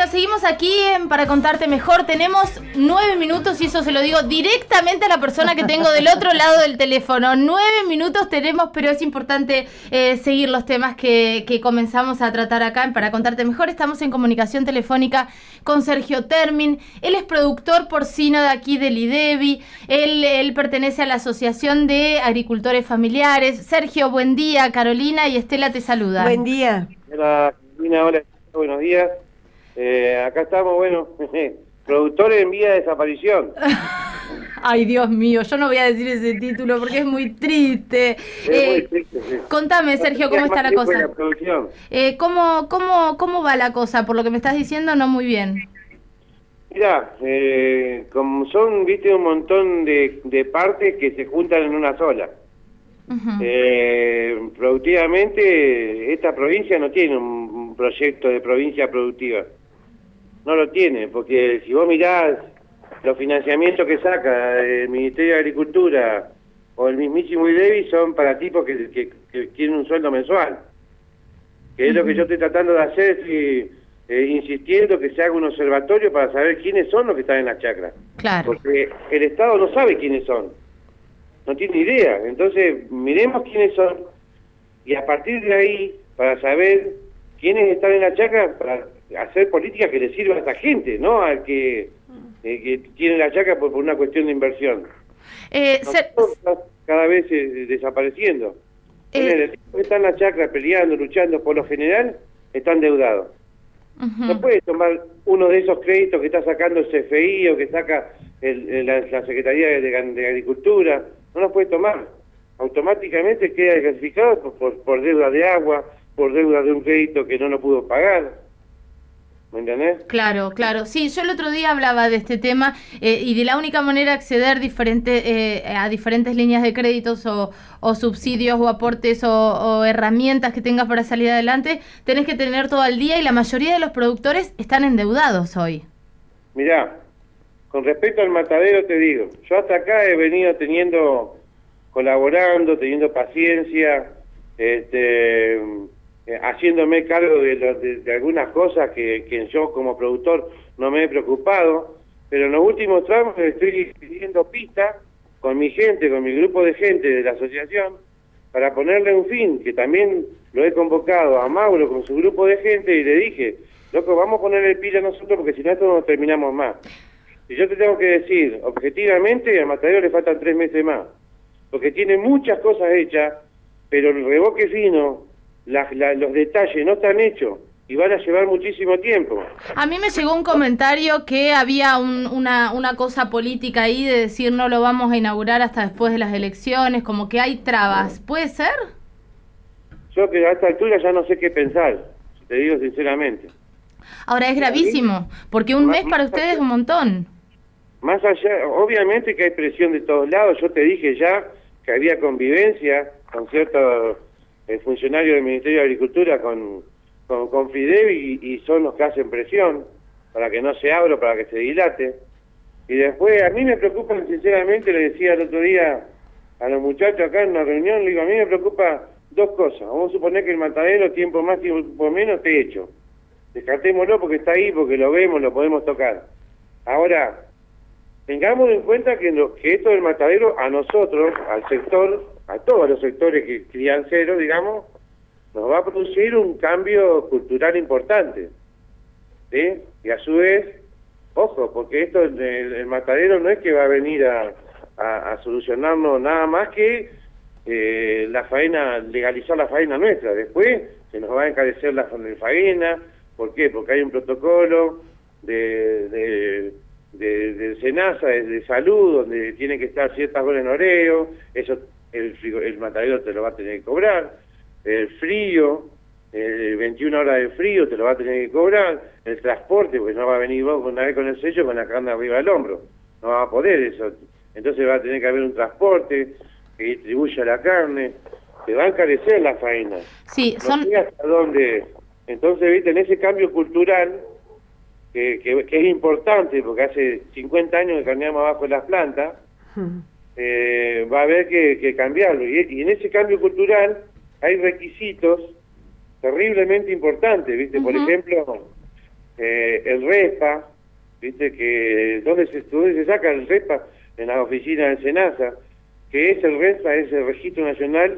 Bueno, seguimos aquí Para Contarte Mejor. Tenemos 9 minutos y eso se lo digo directamente a la persona que tengo del otro lado del teléfono. 9 minutos tenemos, pero es importante seguir los temas que comenzamos a tratar acá en Para Contarte Mejor. Estamos en comunicación telefónica con Sergio Termin. Él es productor porcino de aquí del IDEVI. Él pertenece a la Asociación de Agricultores Familiares. Sergio, buen día. Carolina y Estela te saludan. Buen día. Hola, Carolina, hola, buenos días. Acá estamos, bueno, productores en vía de desaparición. Ay, Dios mío, yo no voy a decir ese título porque es muy triste. Muy triste, sí. Contame, Sergio, ¿cómo está la cosa? ¿Cómo va la cosa? Por lo que me estás diciendo, no muy bien. Mirá, como son, viste, un montón de partes que se juntan en una sola. Productivamente, esta provincia no tiene un proyecto de provincia productiva. No lo tiene, porque si vos mirás los financiamientos que saca el Ministerio de Agricultura o el mismísimo IDEVI son para tipos que tienen un sueldo mensual. Que es lo que yo estoy tratando de hacer, insistiendo que se haga un observatorio para saber quiénes son los que están en las chacras. Claro. Porque el Estado no sabe quiénes son. No tiene idea. Entonces, miremos quiénes son y a partir de ahí, para saber quiénes están en la chacra, para hacer políticas que le sirva a esta gente, no al que tiene la chacra por una cuestión de inversión. Cada vez desapareciendo. El tipo que está en la chacra peleando, luchando, por lo general, está endeudado. No puede tomar uno de esos créditos que está sacando el CFI o que saca la Secretaría de Agricultura. No los puede tomar. Automáticamente queda desclasificado por deuda de agua, por deuda de un crédito que no lo pudo pagar. ¿Me entendés? Claro, claro. Sí, yo el otro día hablaba de este tema y de la única manera de acceder a diferentes líneas de créditos o subsidios o aportes o herramientas que tengas para salir adelante, tenés que tener todo al día y la mayoría de los productores están endeudados hoy. Mirá, con respecto al matadero te digo, yo hasta acá he venido colaborando, teniendo paciencia, haciéndome cargo de algunas cosas que yo como productor no me he preocupado, pero en los últimos tramos estoy pidiendo pista con mi gente, con mi grupo de gente de la asociación, para ponerle un fin, que también lo he convocado a Mauro con su grupo de gente y le dije, loco, vamos a ponerle pila a nosotros porque si no esto no terminamos más. Y yo te tengo que decir, objetivamente, al matadero le faltan 3 meses más, porque tiene muchas cosas hechas, pero el reboque fino, los detalles no están hechos y van a llevar muchísimo tiempo. A mí me llegó un comentario que había una cosa política ahí de decir no lo vamos a inaugurar hasta después de las elecciones, como que hay trabas. ¿Puede ser? Yo que a esta altura ya no sé qué pensar, si te digo sinceramente. Ahora es gravísimo, porque un mes para ustedes es un montón. Más allá, obviamente que hay presión de todos lados. Yo te dije ya que había convivencia con ciertos funcionarios del Ministerio de Agricultura con FIDEVI y son los que hacen presión para que no se abra, para que se dilate. Y después, a mí me preocupan, sinceramente, le decía el otro día a los muchachos acá en una reunión, le digo, a mí me preocupa 2 cosas. Vamos a suponer que el matadero, tiempo más, tiempo menos, esté hecho. Descartémoslo porque está ahí, porque lo vemos, lo podemos tocar. Ahora, tengamos en cuenta que esto del matadero a nosotros, al sector, a todos los sectores que crianceros, digamos, nos va a producir un cambio cultural importante. ¿Sí? Y a su vez, ojo, porque esto el matadero no es que va a venir a solucionarnos nada más que la faena, legalizar la faena nuestra. Después se nos va a encarecer la faena. ¿Por qué? Porque hay un protocolo de SENASA, de salud, donde tiene que estar ciertas horas en oreo, eso el matadero te lo va a tener que cobrar, el frío, 21 horas de frío te lo va a tener que cobrar, el transporte, pues no va a venir vos una vez con el sello con la carne arriba del hombro, no va a poder eso, entonces va a tener que haber un transporte que distribuya la carne, te va a encarecer la faena. Sí, no sé hasta dónde. Entonces, viste, en ese cambio cultural, que es importante, porque hace 50 años que carneamos abajo de las plantas, va a haber que cambiarlo. Y en ese cambio cultural hay requisitos terriblemente importantes, ¿viste? Por ejemplo, el RESPA, viste que ¿dónde se saca el RESPA? En las oficinas de SENASA, que es el RESPA, es el Registro Nacional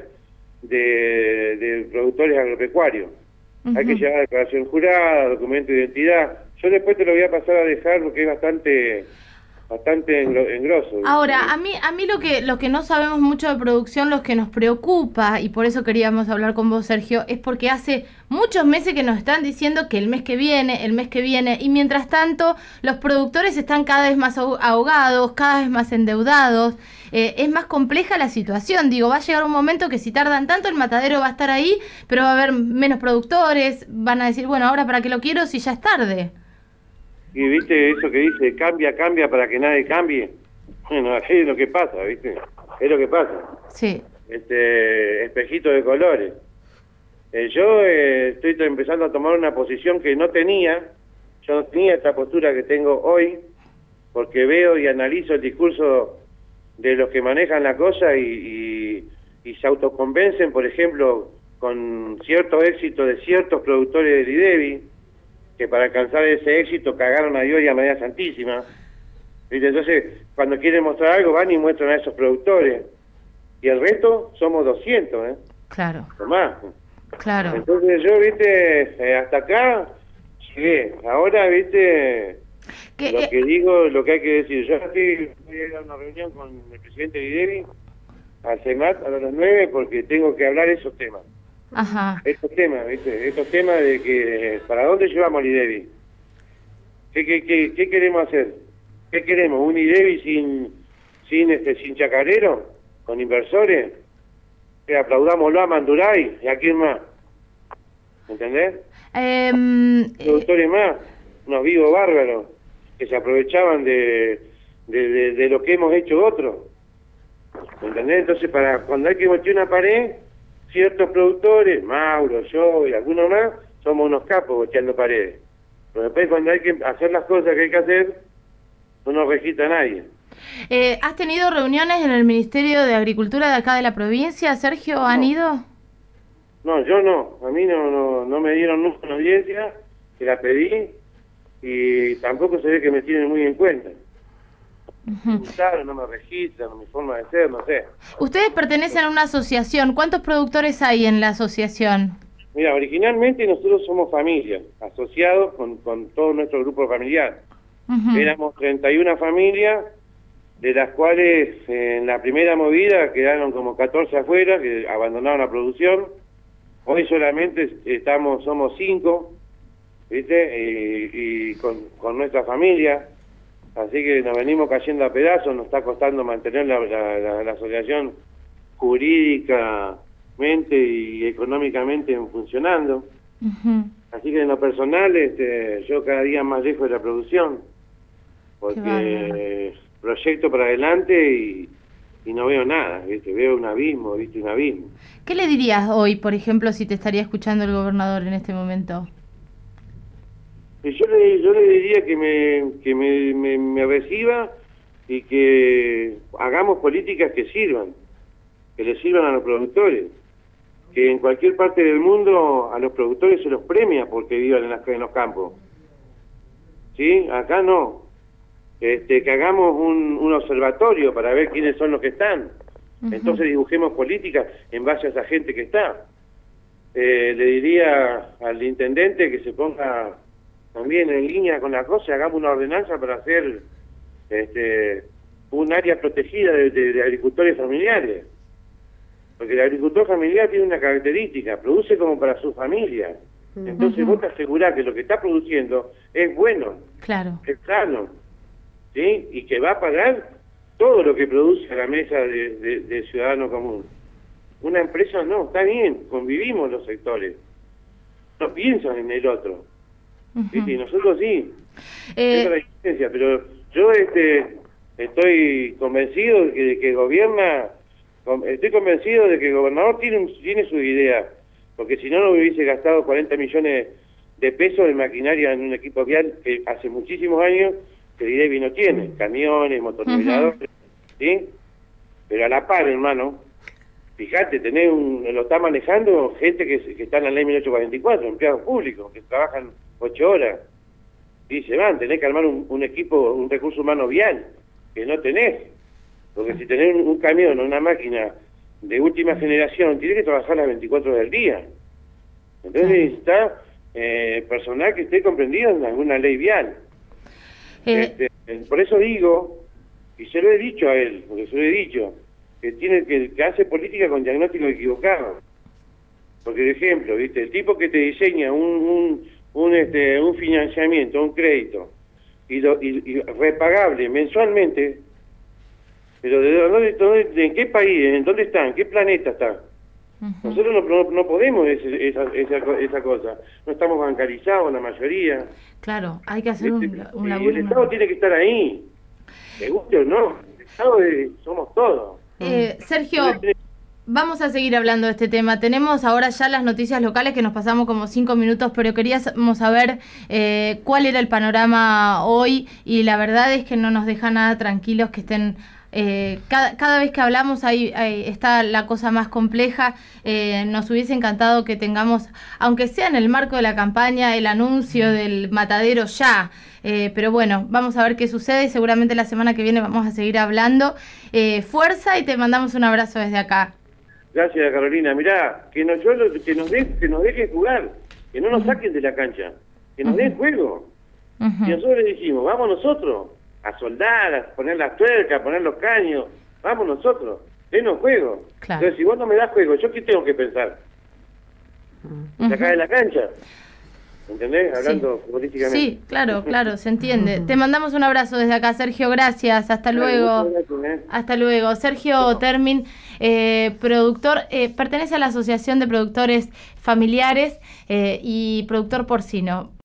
de Productores Agropecuarios. Hay que llevar declaración jurada, documento de identidad. Yo después te lo voy a pasar a dejar porque es bastante engroso. Ahora, a mí lo que no sabemos mucho de producción, lo que nos preocupa, y por eso queríamos hablar con vos, Sergio, es porque hace muchos meses que nos están diciendo que el mes que viene, y mientras tanto los productores están cada vez más ahogados, cada vez más endeudados. Es más compleja la situación, digo, va a llegar un momento que si tardan tanto el matadero va a estar ahí, pero va a haber menos productores, van a decir, bueno, ahora para qué lo quiero si ya es tarde. Y viste eso que dice, cambia para que nadie cambie. Bueno, es lo que pasa, viste, es lo que pasa. Sí. Espejito de colores. Yo estoy empezando a tomar una posición que no tenía, yo no tenía esta postura que tengo hoy, porque veo y analizo el discurso de los que manejan la cosa y se autoconvencen, por ejemplo, con cierto éxito de ciertos productores de Lidevi, que para alcanzar ese éxito cagaron a Dios y a María Santísima. ¿Viste? Entonces, cuando quieren mostrar algo, van y muestran a esos productores. Y el resto somos 200, ¿eh? Claro. O más. Claro. Entonces yo, viste, hasta acá llegué. Ahora, viste, lo que digo, lo que hay que decir. Yo voy a ir a una reunión con el presidente Lidevi al CEMAT a las 9 porque tengo que hablar esos temas. Ajá. Estos temas, ¿viste? Estos temas de que ¿para dónde llevamos a Lidevi? ¿Qué queremos hacer? ¿Qué queremos? ¿Un Lidevi sin chacarero? ¿Con inversores? Que aplaudámoslo a Manduray y a quién más. ¿Entendés? Productores más, unos vivos bárbaros que se aprovechaban de lo que hemos hecho otros. ¿Entendés? Entonces, para cuando hay que voltear una pared, ciertos productores, Mauro, yo y algunos más, somos unos capos volteando paredes. Pero después cuando hay que hacer las cosas que hay que hacer, no nos registra nadie. ¿Has tenido reuniones en el Ministerio de Agricultura de acá de la provincia, Sergio? ¿Han ido? No, yo no. A mí no me dieron nunca una audiencia, que la pedí, y tampoco se ve que me tienen muy en cuenta. No me registran, mi forma de ser, no sé. Ustedes pertenecen a una asociación. ¿Cuántos productores hay en la asociación? Mira, originalmente nosotros somos familia, asociados con todo nuestro grupo familiar. Éramos 31 familias, de las cuales en la primera movida quedaron como 14 afuera, que abandonaron la producción. Hoy solamente somos 5, ¿viste? Y con nuestra familia. Así que nos venimos cayendo a pedazos, nos está costando mantener la asociación jurídicamente y económicamente funcionando. Así que en lo personal, yo cada día más lejos de la producción, porque proyecto para adelante y no veo nada, ¿viste? Veo un abismo, ¿viste? Un abismo. ¿Qué le dirías hoy, por ejemplo, si te estaría escuchando el gobernador en este momento? Yo le diría que me reciba y que hagamos políticas que le sirvan a los productores, que en cualquier parte del mundo a los productores se los premia porque vivan en los campos, ¿sí? Acá no, que hagamos un observatorio para ver quiénes son los que están, entonces dibujemos políticas en base a esa gente que está. Le diría al intendente que se ponga también en línea con la cosa, hagamos una ordenanza para hacer un área protegida de agricultores familiares. Porque el agricultor familiar tiene una característica, produce como para su familia. Entonces vos te asegurás que lo que está produciendo es bueno, claro, es sano, ¿sí? Y que va a pagar todo lo que produce a la mesa del ciudadano común. Una empresa no, está bien, convivimos los sectores, no piensan en el otro. Y nosotros sí, esa es la diferencia, pero yo estoy convencido de que gobierna, estoy convencido de que el gobernador tiene su idea, porque si no, no hubiese gastado 40 millones de pesos en maquinaria en un equipo vial que hace muchísimos años que Lidevi no tiene, camiones, motorniveladores, ¿sí? Pero a la par, hermano, fíjate, lo está manejando gente que está en la ley 1844, empleados públicos, que trabajan 8 horas. y se van. Tenés que armar un equipo, un recurso humano vial, que no tenés. Porque si tenés un camión o una máquina de última generación, tiene que trabajar las 24 horas del día. Entonces necesita personal que esté comprendido en alguna ley vial. Por eso digo, y se lo he dicho a él, porque se lo he dicho, que hace política con diagnóstico equivocado. Porque, por ejemplo, ¿viste? El tipo que te diseña un financiamiento, un crédito, y repagable mensualmente, pero ¿de qué país? ¿En dónde están? ¿Qué planeta están? Nosotros no podemos esa cosa. No estamos bancarizados la mayoría. Claro, hay que hacer un laburo. Y el Estado tiene que estar ahí. ¿Te guste o no? El Estado somos todos. Sergio, vamos a seguir hablando de este tema. Tenemos ahora ya las noticias locales que nos pasamos como 5 minutos, pero queríamos saber cuál era el panorama hoy y la verdad es que no nos deja nada tranquilos que estén... cada vez que hablamos ahí está la cosa más compleja. Nos hubiese encantado que tengamos, aunque sea en el marco de la campaña, el anuncio del matadero ya. Pero bueno, vamos a ver qué sucede y seguramente la semana que viene vamos a seguir hablando. Fuerza y te mandamos un abrazo desde acá. Gracias, Carolina. Mirá, que nos dejen jugar, que no nos saquen de la cancha, que nos den juego. Y nosotros le decimos, vamos nosotros a soldar, a poner las tuercas, a poner los caños, vamos nosotros, denos juego. Claro. Entonces, si vos no me das juego, ¿yo qué tengo que pensar? Sacar de la cancha. ¿Entendés? Hablando políticamente. Sí, claro, se entiende. Te mandamos un abrazo desde acá, Sergio, gracias, hasta luego. Hasta luego. Sergio Termin, productor, pertenece a la Asociación de Productores Familiares y productor porcino.